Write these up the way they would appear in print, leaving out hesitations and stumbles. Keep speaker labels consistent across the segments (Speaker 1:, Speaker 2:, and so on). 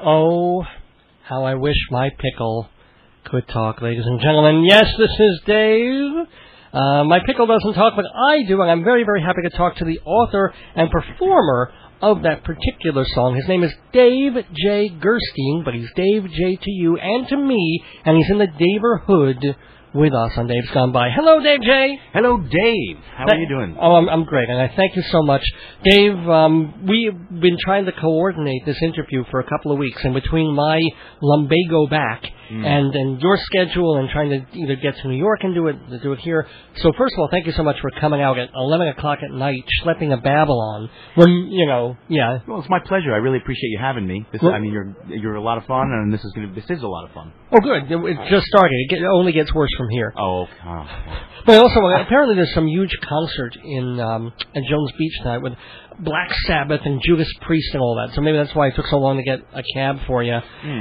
Speaker 1: Oh, how I wish my pickle could talk, ladies and gentlemen. Yes, this is Dave. My pickle doesn't talk, but I do, and I'm very, very happy to talk to the author and performer of that particular song. His name is Dave J. Gerstein, but he's Dave J. to you and to me, and he's in the Daverhood with us on Dave's Gone By. Hello, Dave J.
Speaker 2: Hello, Dave. How are you doing?
Speaker 1: Oh, I'm great, and I thank you so much. Dave, we've been trying to coordinate this interview for a couple of weeks, and between my lumbago back and your schedule and trying to either get to New York and do it here. So first of all, thank you so much for coming out at 11 o'clock at night, schlepping a Babylon. When, yeah.
Speaker 2: Well, it's my pleasure. I really appreciate you having me. You're a lot of fun, and this is a lot of fun.
Speaker 1: Oh, good. It just started. It only gets worse from here.
Speaker 2: Oh.
Speaker 1: But also, apparently there's some huge concert at Jones Beach tonight with Black Sabbath and Judas Priest and all that. So maybe that's why it took so long to get a cab for you.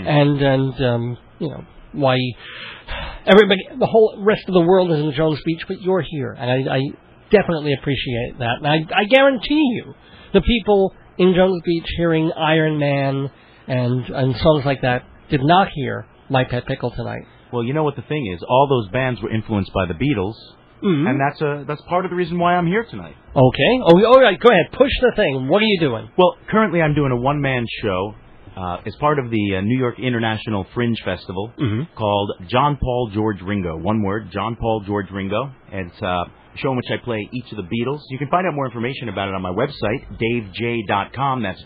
Speaker 1: And why everybody, the whole rest of the world is in Jones Beach, but you're here. And I definitely appreciate that. And I guarantee you, the people in Jones Beach hearing Iron Man and songs like that did not hear My Pet Pickle tonight.
Speaker 2: Well, you know what the thing is? All those bands were influenced by the Beatles, and that's part of the reason why I'm here tonight.
Speaker 1: Okay. All right, go ahead. Push the thing. What are you doing?
Speaker 2: Well, currently I'm doing a one-man show as part of the New York International Fringe Festival called John Paul George Ringo. One word, John Paul George Ringo. It's a show in which I play each of the Beatles. You can find out more information about it on my website, davej.com. That's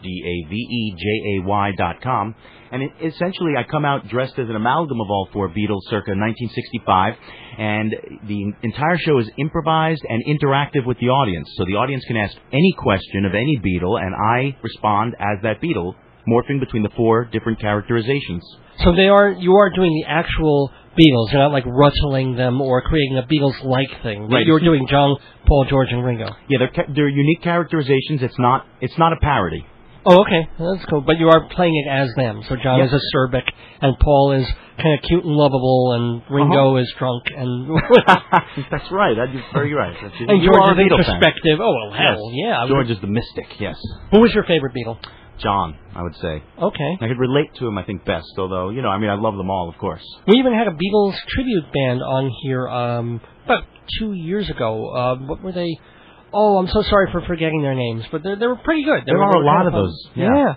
Speaker 2: DAVEJAY.com. And essentially, I come out dressed as an amalgam of all four Beatles circa 1965, and the entire show is improvised and interactive with the audience. So the audience can ask any question of any Beatle, and I respond as that Beatle, morphing between the four different characterizations.
Speaker 1: So you are doing the actual Beatles. You're not like rustling them or creating a Beatles-like thing.
Speaker 2: Right.
Speaker 1: You're doing John, Paul, George, and Ringo.
Speaker 2: Yeah, they're unique characterizations. It's not a parody.
Speaker 1: Oh, okay. That's cool. But you are playing it as them. So John is acerbic, and Paul is kind of cute and lovable, and Ringo is drunk. And
Speaker 2: That's right. You're very right.
Speaker 1: And George is introspective. Oh, well, hell, yeah.
Speaker 2: George is the mystic, yes.
Speaker 1: Who was your favorite Beatle?
Speaker 2: John, I would say.
Speaker 1: Okay.
Speaker 2: I could relate to him, I think, best, although, I love them all, of course.
Speaker 1: We even had a Beatles tribute band on here about 2 years ago. What were they? Oh, I'm so sorry for forgetting their names, but they were pretty good.
Speaker 2: There are a lot of those.
Speaker 1: Yeah.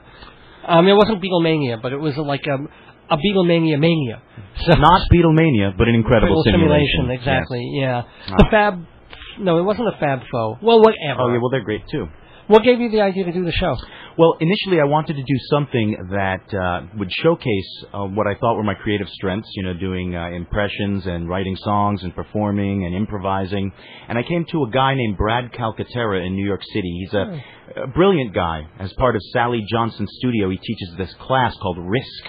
Speaker 1: It wasn't Beatlemania, but it was like a Beatlemania mania. So,
Speaker 2: not Beatlemania, but an incredible simulation.
Speaker 1: Exactly, yes. Yeah. No, it wasn't a Fab Four. Well, whatever.
Speaker 2: Oh, yeah, well, they're great, too.
Speaker 1: What gave you the idea to do the show?
Speaker 2: Well, initially I wanted to do something that would showcase what I thought were my creative strengths, doing impressions and writing songs and performing and improvising. And I came to a guy named Brad Calcaterra in New York City. He's a brilliant guy. As part of Sally Johnson's studio, he teaches this class called Risk.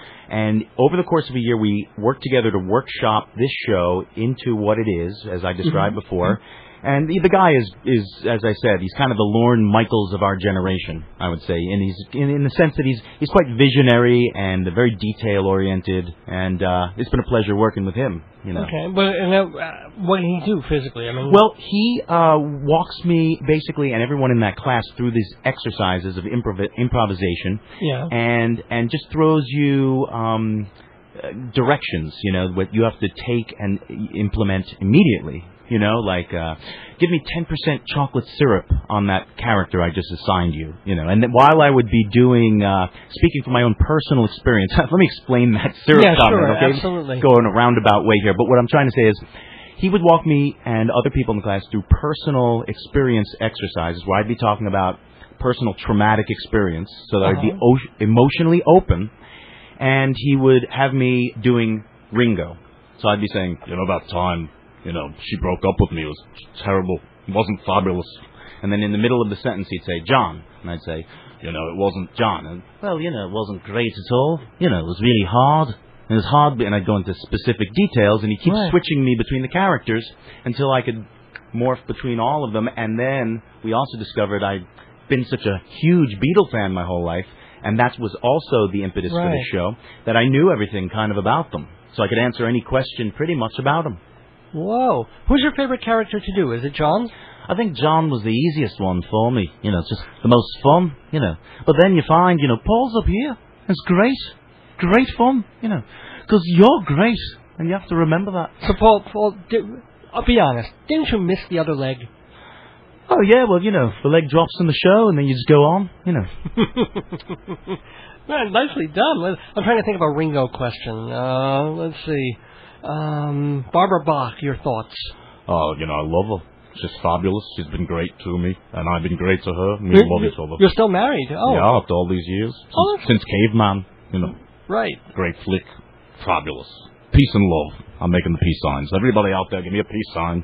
Speaker 2: And over the course of a year, we worked together to workshop this show into what it is, as I described before. And the guy is, as I said, he's kind of the Lorne Michaels of our generation, I would say. And he's in the sense that he's quite visionary and very detail-oriented. And it's been a pleasure working with him,
Speaker 1: Okay, but what did he do physically?
Speaker 2: Well, he walks me, basically, and everyone in that class through these exercises of improvisation. Yeah. And just throws you directions, what you have to take and implement immediately. Give me 10% chocolate syrup on that character I just assigned you, And then while I would be doing, speaking from my own personal experience, let me explain that syrup comment, okay?
Speaker 1: Absolutely.
Speaker 2: Going a roundabout way here, but what I'm trying to say is, he would walk me and other people in the class through personal experience exercises where I'd be talking about personal traumatic experience, so that I'd be emotionally open, and he would have me doing Ringo. So I'd be saying, about time, she broke up with me. It was terrible. It wasn't fabulous. And then in the middle of the sentence, he'd say, John. And I'd say, it wasn't John. And, well, it wasn't great at all. It was really hard. It was hard. And I'd go into specific details, and he'd keep switching me between the characters until I could morph between all of them. And then we also discovered I'd been such a huge Beatle fan my whole life, and that was also the impetus for the show, that I knew everything kind of about them. So I could answer any question pretty much about them.
Speaker 1: Whoa. Who's your favorite character to do? Is it John?
Speaker 2: I think John was the easiest one for me. It's just the most fun, But then you find, Paul's up here. It's great. Great fun, you know. Because you're great, and you have to remember that.
Speaker 1: So, Paul, I'll be honest. Didn't you miss the other leg?
Speaker 2: Oh, yeah, well, you know, the leg drops in the show, and then you just go on, you know.
Speaker 1: Man, nicely done. I'm trying to think of a Ringo question. Let's see. Barbara Bach, your thoughts?
Speaker 3: Oh, you know, I love her. She's fabulous. She's been great to me, and I've been great to her. We love each other.
Speaker 1: You're still married? Oh.
Speaker 3: Yeah, after all these years. Since Caveman, you know.
Speaker 1: Right.
Speaker 3: Great flick. Fabulous. Peace and love. I'm making the peace signs. Everybody out there, give me a peace sign.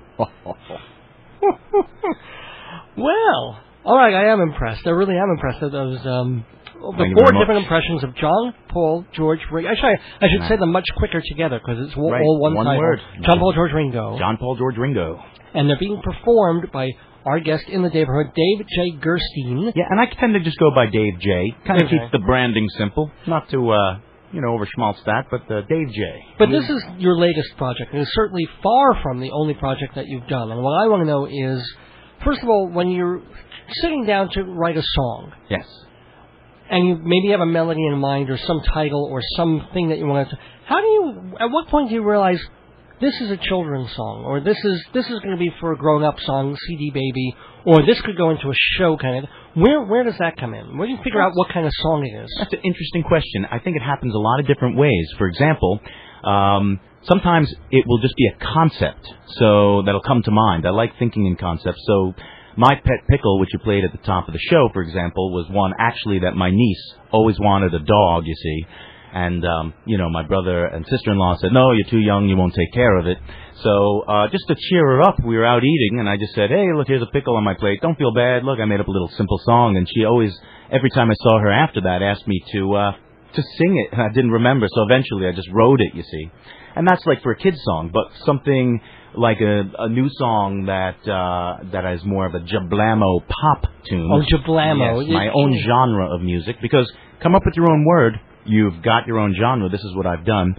Speaker 1: Well, all right, I am impressed. I really am impressed at those the 4 different impressions of John, Paul, George, Ringo. Actually, I should say them much quicker together because it's all one title.
Speaker 2: Word.
Speaker 1: John, Paul, George, Ringo.
Speaker 2: John, Paul, George, Ringo.
Speaker 1: And they're being performed by our guest in the neighborhood, Dave J. Gerstein.
Speaker 2: Yeah, and I tend to just go by Dave J. Kind of keeps the branding simple. Not to, over schmaltz that, but Dave J.
Speaker 1: But this is your latest project, and it's certainly far from the only project that you've done. And what I want to know is, first of all, when you're sitting down to write a song,
Speaker 2: yes,
Speaker 1: and you maybe have a melody in mind or some title or something that you want to, at what point do you realize this is a children's song, or this is going to be for a grown-up song, CD Baby, or this could go into a show kind of? Where does that come in? Where do you figure out what kind of song it is?
Speaker 2: That's an interesting question. I think it happens a lot of different ways. For example, sometimes it will just be a concept, so that'll come to mind. I like thinking in concepts. So My Pet Pickle, which you played at the top of the show, for example, was one actually that my niece always wanted a dog, you see. And, my brother and sister-in-law said, no, you're too young, you won't take care of it. So just to cheer her up, we were out eating, and I just said, hey, look, here's a pickle on my plate. Don't feel bad. Look, I made up a little simple song. And she always, every time I saw her after that, asked me to sing it. And I didn't remember, so eventually I just wrote it, you see. And that's like for a kid's song, but something like a new song that is more of a jablamo pop tune.
Speaker 1: Oh, jablamo.
Speaker 2: Yes, my own genre of music, because come up with your own word. You've got your own genre. This is what I've done.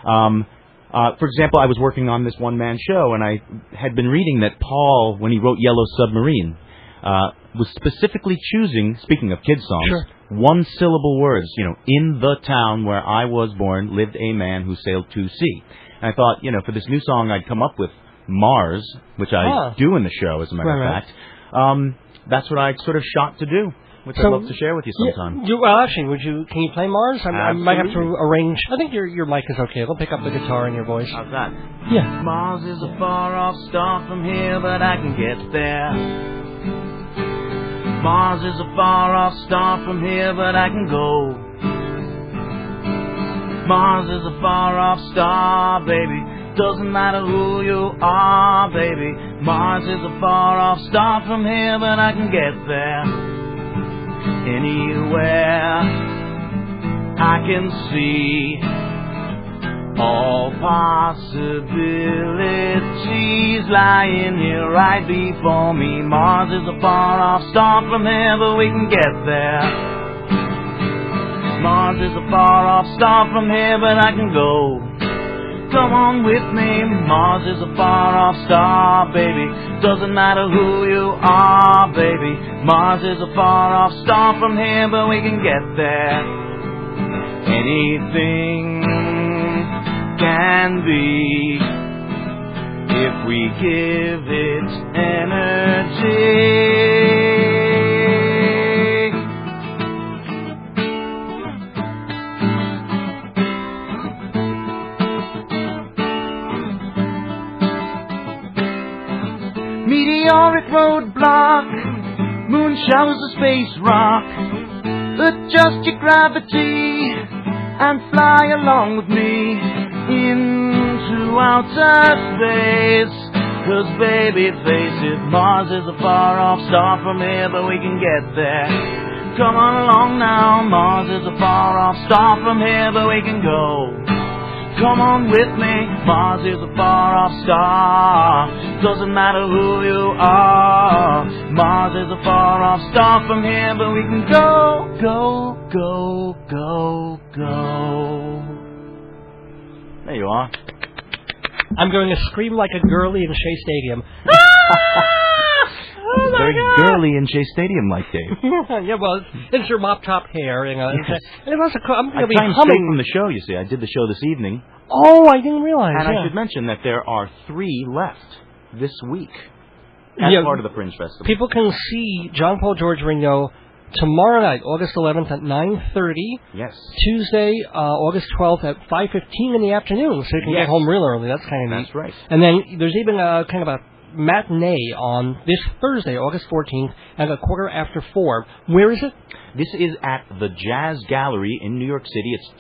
Speaker 2: For example, I was working on this one-man show, and I had been reading that Paul, when he wrote Yellow Submarine, was specifically choosing, speaking of kids' songs, one-syllable words. In the town where I was born lived a man who sailed to sea. And I thought, for this new song, I'd come up with Mars, which I do in the show, as a matter of fact. That's what I sort of shot to do, which I'd love to share with you sometime.
Speaker 1: Can you play Mars? I might have to arrange. I think your mic is okay. It'll pick up the guitar in your voice.
Speaker 2: How's that?
Speaker 1: Yeah.
Speaker 2: Mars is a far-off star from here, but I can get there. Mars is a far-off star from here, but I can go. Mars is a far-off star, baby. Doesn't matter who you are, baby. Mars is a far-off star from here, but I can get there. Anywhere I can see all possibilities lying here right before me. Mars is a far-off star from here, but we can get there. Mars is a far-off star from here, but I can go. Come on with me. Mars is a far-off star, baby. Doesn't matter who you are, baby. Mars is a far-off star from here, but we can get there. Anything can be if we give it energy. Meteoric roadblock, moon showers of space rock. Adjust your gravity and fly along with me into outer space. 'Cause baby, face it, Mars is a far-off star from here, but we can get there. Come on along now, Mars is a far-off star from here, but we can go. Come on with me, Mars is a far-off star. Doesn't matter who you are. Mars is a far-off star from here, but we can go, go, go, go, go. There you are.
Speaker 1: I'm going to scream like a girlie in Shea Stadium.
Speaker 2: Very very girly in Shea Stadium like, Dave.
Speaker 1: Yeah, well, it's your mop top hair, you know.
Speaker 2: Yes.
Speaker 1: And it was I'm going to be
Speaker 2: time straight
Speaker 1: humming
Speaker 2: from the show, you see. I did the show this evening.
Speaker 1: Oh, I didn't realize.
Speaker 2: And
Speaker 1: yeah.
Speaker 2: I should mention that there are 3 left this week as part of the Fringe Festival.
Speaker 1: People can see John Paul George Ringo tomorrow night, August 11th at 9:30.
Speaker 2: Yes.
Speaker 1: Tuesday, August 12th at 5:15 in the afternoon, so you can get home real early. That's kind of neat.
Speaker 2: That's right.
Speaker 1: And then there's even a kind of a matinee on this Thursday, August 14th, at 4:15. Where is it?
Speaker 2: This is at the Jazz Gallery in New York City. It's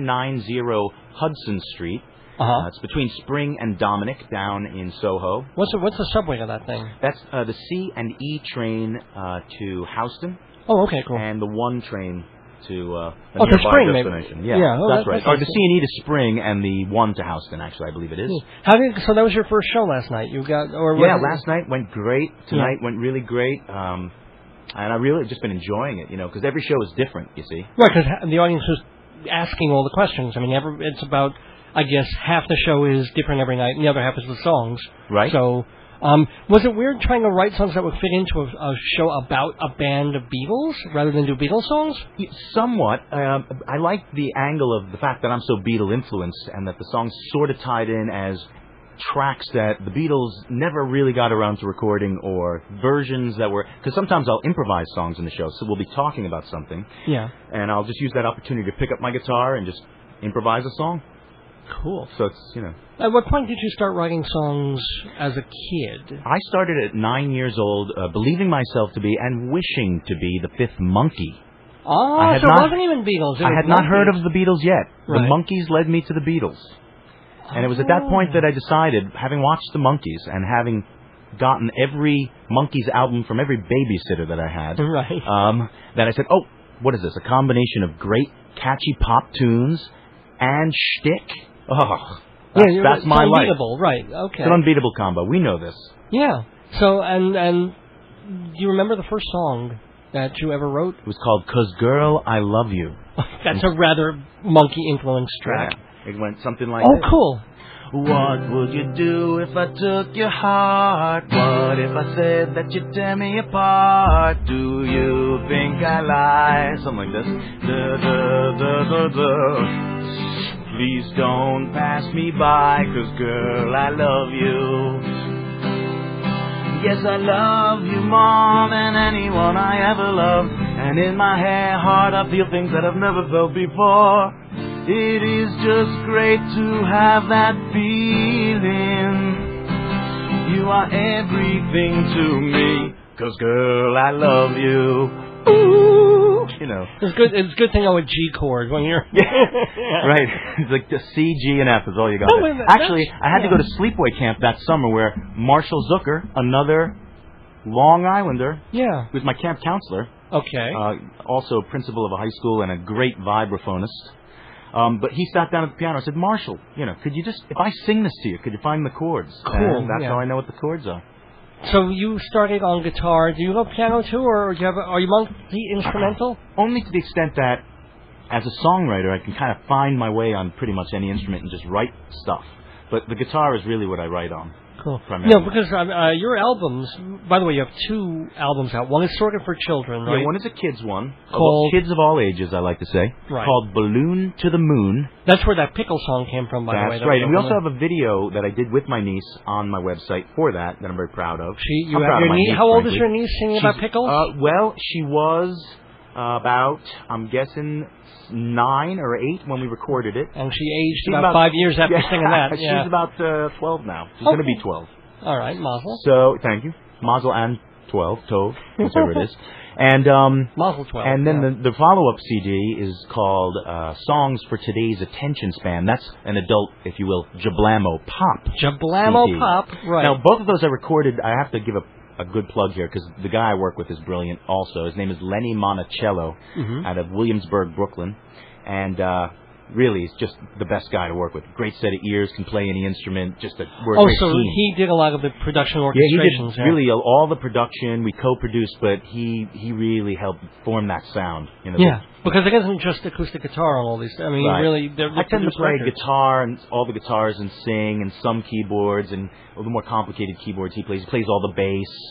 Speaker 2: 290 Hudson Street. It's between Spring and Dominic down in Soho.
Speaker 1: What's the subway of that thing?
Speaker 2: That's the C and E train to Houston.
Speaker 1: Oh, okay, cool.
Speaker 2: And the 1 train to a
Speaker 1: to
Speaker 2: nearby
Speaker 1: Spring,
Speaker 2: destination.
Speaker 1: maybe.
Speaker 2: Yeah, that's right.
Speaker 1: That's
Speaker 2: Or the C and E to Spring and the 1 to Houston, actually, I believe it is.
Speaker 1: So that was your first show last night?
Speaker 2: Last night went great. Tonight went really great. And I really just been enjoying it, because every show is different, you see.
Speaker 1: Right, because the audience is asking all the questions. I mean, it's about, I guess, half the show is different every night, and the other half is the songs.
Speaker 2: Right.
Speaker 1: So, was it weird trying to write songs that would fit into a show about a band of Beatles rather than do Beatles songs?
Speaker 2: Somewhat. I like the angle of the fact that I'm so Beatle influenced and that the songs sort of tied in as tracks that the Beatles never really got around to recording, or versions that were... Because sometimes I'll improvise songs in the show, so we'll be talking about something.
Speaker 1: Yeah.
Speaker 2: And I'll just use that opportunity to pick up my guitar and just improvise a song.
Speaker 1: Cool.
Speaker 2: So it's,
Speaker 1: At what point did you start writing songs as a kid?
Speaker 2: I started at 9 years old, believing myself to be and wishing to be the 5th Monkey.
Speaker 1: Oh, so it wasn't even Beatles.
Speaker 2: I had not heard of the Beatles yet.
Speaker 1: Right.
Speaker 2: The Monkees led me to the Beatles. And it was at that point that I decided, having watched the Monkees and having gotten every Monkees album from every babysitter that I had, that I said, oh, what is this? A combination of great, catchy pop tunes and shtick? Oh, that's my life.
Speaker 1: Unbeatable, right, okay.
Speaker 2: It's an unbeatable combo. We know this.
Speaker 1: Yeah. So, and do you remember the first song that you ever wrote?
Speaker 2: It was called 'Cause Girl, I Love You.
Speaker 1: That's a rather monkey-influenced track.
Speaker 2: Yeah. It went something like
Speaker 1: this.
Speaker 2: Oh,
Speaker 1: cool.
Speaker 2: What would you do if I took your heart? What if I said that you'd tear me apart? Do you think I lie? Something like this. Da, da, da, da, da. Please don't pass me by, 'cause girl, I love you. Yes, I love you more than anyone I ever loved. And in my heart I feel things that I've never felt before. It is just great to have that feeling. You are everything to me, 'cause girl, I love you. Ooh.
Speaker 1: It's good to know a G chord when you're...
Speaker 2: Right. It's like the C, G, and F is all you got. Actually, I had to go to sleepaway camp that summer where Marshall Zucker, another Long Islander, who's my camp counselor, also principal of a high school and a great vibraphonist, but he sat down at the piano and said, Marshall, could you just, if I sing this to you, could you find the chords?
Speaker 1: Cool.
Speaker 2: And that's how I know what the chords are.
Speaker 1: So you started on guitar. Do you go piano too, or are you multi-instrumental?
Speaker 2: Only to the extent that, as a songwriter, I can kind of find my way on pretty much any instrument and just write stuff. But the guitar is really what I write on.
Speaker 1: Cool.
Speaker 2: Primarily.
Speaker 1: Because your albums, by the way, you have 2 albums out. One is Sorted for Children, right?
Speaker 2: Yeah, one is a kids one.
Speaker 1: Called...
Speaker 2: Kids of all ages, I like to say.
Speaker 1: Right.
Speaker 2: Called Balloon to the Moon.
Speaker 1: That's where that Pickle song came from, by the way.
Speaker 2: That's right. And we also have a video that I did with my niece on my website for that I'm very proud of.
Speaker 1: How old is your niece singing about pickles?
Speaker 2: Well, she was about, I'm guessing, 9 or 8 when we recorded it.
Speaker 1: And she aged about 5 years after singing that.
Speaker 2: She's about 12 now. She's going to be 12.
Speaker 1: All right, Mazel.
Speaker 2: So, thank you. Mazel and 12, Tov, whichever it is. And
Speaker 1: Mazel 12.
Speaker 2: And then the follow-up CD is called Songs for Today's Attention Span. That's an adult, if you will, Jablamo Pop.
Speaker 1: Jablamo
Speaker 2: CD.
Speaker 1: Pop, right.
Speaker 2: Now, both of those I recorded. I have to give a good plug here, because the guy I work with is brilliant also. His name is Lenny Monticello, out of Williamsburg, Brooklyn. And really, he's just the best guy to work with. Great set of ears, can play any instrument, just a great
Speaker 1: so
Speaker 2: team.
Speaker 1: He did a lot of the production orchestrations.
Speaker 2: Yeah, he did really all the production. We co-produced, but he really helped form that sound.
Speaker 1: Because it isn't just acoustic guitar on all these. I mean, really,
Speaker 2: I tend to play guitar and all the guitars and sing and some keyboards and the more complicated keyboards he plays. He plays all the bass.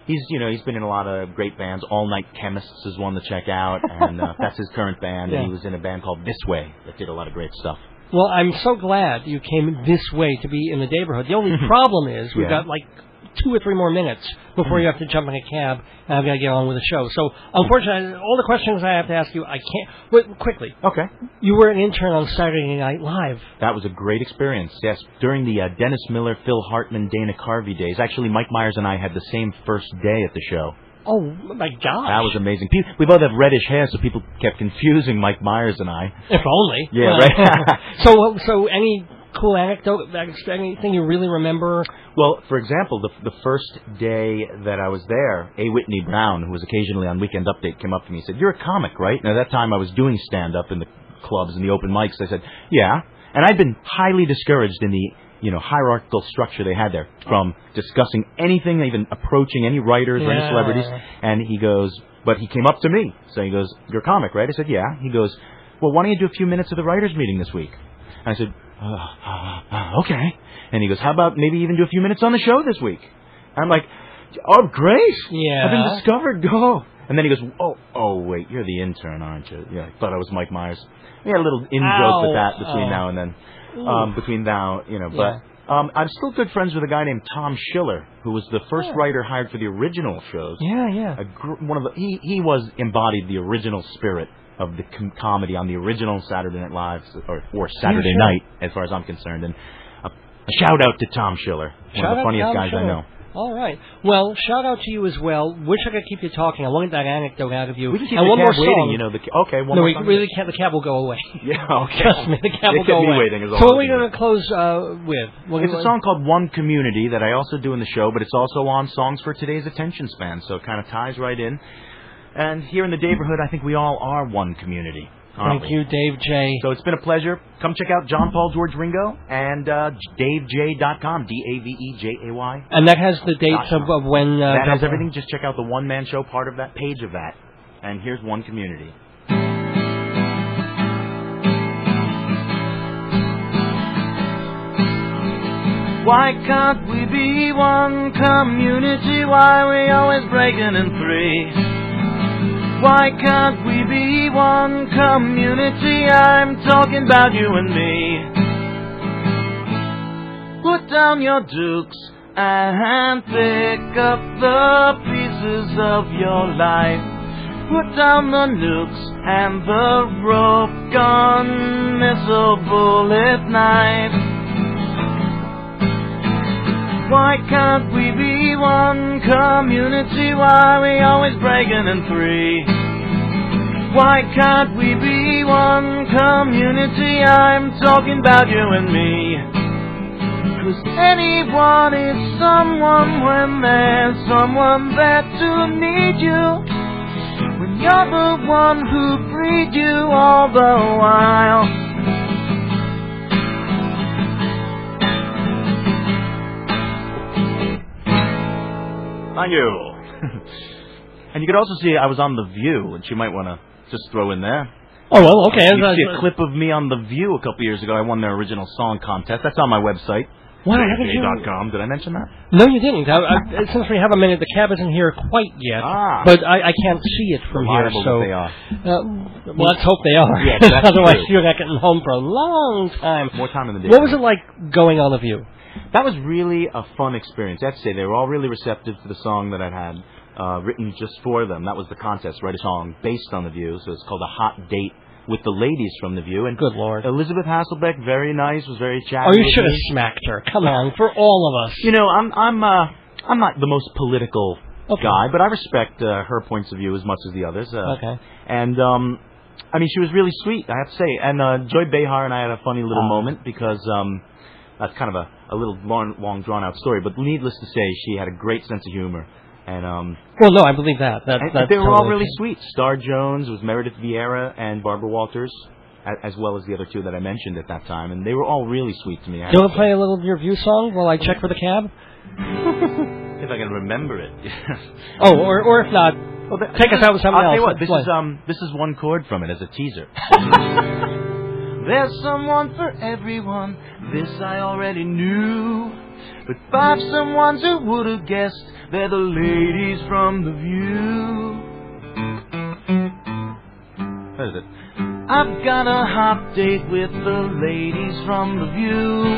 Speaker 2: He's been in a lot of great bands. All Night Chemists is one to check out, and that's his current band.
Speaker 1: Yeah.
Speaker 2: And he was in a band called This Way that did a lot of great stuff.
Speaker 1: Well, I'm so glad you came this way to be in the neighborhood. The only problem is we've got like 2 or 3 more minutes before you have to jump in a cab, and I've got to get on with the show. So, unfortunately, all the questions I have to ask you, I can't. But quickly.
Speaker 2: Okay.
Speaker 1: You were an intern on Saturday Night Live.
Speaker 2: That was a great experience, yes. During the Dennis Miller, Phil Hartman, Dana Carvey days. Actually, Mike Myers and I had the same first day at the show.
Speaker 1: Oh, my gosh.
Speaker 2: That was amazing. We both have reddish hair, so people kept confusing Mike Myers and I.
Speaker 1: If only.
Speaker 2: Yeah, right.
Speaker 1: So any cool anecdote, anything you really remember?
Speaker 2: Well, for example, the first day that I was there, A. Whitney Brown, who was occasionally on Weekend Update, came up to me and said, "You're a comic, right?" And at that time, I was doing stand-up in the clubs and the open mics. I said, "Yeah." And I'd been highly discouraged in the hierarchical structure they had there, from discussing anything, even approaching any writers or any celebrities. And he goes, but he came up to me. So he goes, "You're a comic, right?" I said, "Yeah." He goes, "Well, why don't you do a few minutes of the writers' meeting this week?" And I said, "Okay." And he goes, "How about maybe even do a few minutes on the show this week?" And I'm like, "Oh, great.
Speaker 1: Yeah.
Speaker 2: I've been discovered. Go." And then he goes, oh, wait, you're the intern, aren't you? Yeah, I thought I was Mike Myers. We had a little in-joke with that between now and then. But I'm still good friends with a guy named Tom Schiller, who was the first writer hired for the original shows.
Speaker 1: Yeah.
Speaker 2: He embodied the original spirit of the comedy on the original Saturday Night Live, or Saturday Night, as far as I'm concerned. And a shout out to Tom Schiller, one of the funniest guys I know.
Speaker 1: All right. Well, shout out to you as well. Wish I could keep you talking. I wanted that anecdote out of you.
Speaker 2: We can keep
Speaker 1: and
Speaker 2: the
Speaker 1: one
Speaker 2: cab
Speaker 1: more
Speaker 2: waiting,
Speaker 1: song.
Speaker 2: Okay, one
Speaker 1: no,
Speaker 2: more
Speaker 1: we
Speaker 2: song.
Speaker 1: really can't. The cab will go away.
Speaker 2: Yeah, okay.
Speaker 1: Trust me, the cab will go
Speaker 2: kept me
Speaker 1: away.
Speaker 2: waiting,
Speaker 1: So what are we going to close with?
Speaker 2: It's a song called One Community that I also do in the show, but it's also on Songs for Today's Attention Span, so it kind of ties right in. And here in the neighborhood, I think we all are one community.
Speaker 1: Thank you, Dave J.
Speaker 2: So it's been a pleasure. Come check out John Paul George Ringo and DaveJ.com, DAVEJAY.
Speaker 1: And that has the dates of when...
Speaker 2: that has everything. Just check out the one-man show part of that page of that. And here's One Community. Why can't we be one community? Why are we always breaking in 3? Why can't we be one community? I'm talking about you and me. Put down your dukes and pick up the pieces of your life. Put down the nukes and the rope gun, missile bullet knife. Why can't we be one community? Why are we always breaking in 3? Why can't we be one community? I'm talking about you and me. 'Cause anyone is someone when there's someone there to need you. When you're the one who freed you all the while. Thank you. And you could also see I was on The View, which you might want to just throw in there.
Speaker 1: Oh, well, okay.
Speaker 2: You can see a clip of me on The View a couple years ago. I won their original song contest. That's on my website.
Speaker 1: Wow,
Speaker 2: DaveJ.com. Did I mention that?
Speaker 1: No, you didn't. Since we have a minute, the cab isn't here quite yet. But I can't see it from here. So
Speaker 2: they are.
Speaker 1: Well, let's hope they are.
Speaker 2: Yes, that's
Speaker 1: otherwise,
Speaker 2: true.
Speaker 1: you're not getting home for a long time.
Speaker 2: More time in the day.
Speaker 1: What was it like going on The View?
Speaker 2: That was really a fun experience. I have to say, they were all really receptive to the song that I had written just for them. That was the contest, write a song based on The View. So it's called A Hot Date with the ladies from The View. And
Speaker 1: good Lord.
Speaker 2: Elizabeth Hasselbeck, very nice, was very chatty.
Speaker 1: Oh, you should have smacked her. Come on, for all of us.
Speaker 2: You know, I'm not the most political guy, but I respect her points of view as much as the others.
Speaker 1: Okay.
Speaker 2: And I mean, she was really sweet, I have to say. And Joy Behar and I had a funny little moment because that's kind of a little long drawn out story. But needless to say, she had a great sense of humor. And
Speaker 1: well, no, I believe that.
Speaker 2: They were all really sweet. Star Jones, it was Meredith Vieira and Barbara Walters, as well as the other two that I mentioned at that time, and they were all really sweet to me.
Speaker 1: Do you want to play a little of your View song while I check for the cab?
Speaker 2: If I can remember it.
Speaker 1: Oh, or if not, take us out with something else.
Speaker 2: I'll tell you what, this is one chord from it as a teaser. There's someone for everyone. This I already knew. But 5 someones who would have guessed they're the ladies from The View. What is it? I've got a hot date with the ladies from The View.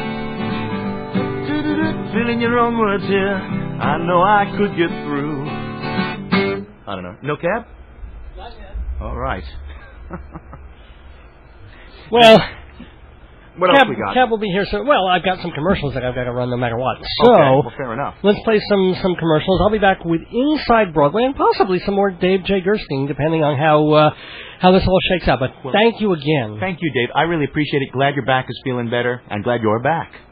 Speaker 2: Filling your own words here, I know I could get through. I don't know. No cab?
Speaker 1: Not yet.
Speaker 2: All right.
Speaker 1: Well,
Speaker 2: what else we got?
Speaker 1: Cab will be here soon. Well, I've got some commercials that I've got to run no matter what. So,
Speaker 2: okay, well, fair enough.
Speaker 1: Let's play some commercials. I'll be back with Inside Broadway and possibly some more Dave J. Gerstein, depending on how this all shakes out. But thank you again.
Speaker 2: Thank you, Dave. I really appreciate it. Glad your back is feeling better, and glad you're back.